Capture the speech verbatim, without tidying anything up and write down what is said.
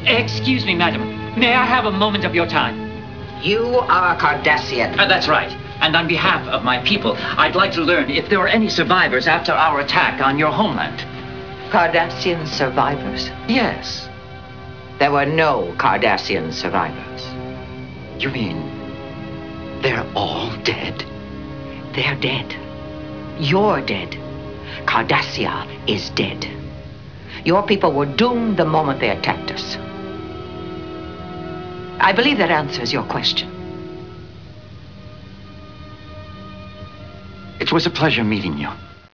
Excuse me, madam. May I have a moment of your time? You are a Cardassian. Uh, that's right. And on behalf of my people, I'd like to learn if there were any survivors after our attack on your homeland. Cardassian survivors? Yes. There were no Cardassian survivors. You mean they're all dead? They're dead. You're dead. Cardassia is dead. Your people were doomed the moment they attacked us. I believe that answers your question. It was a pleasure meeting you.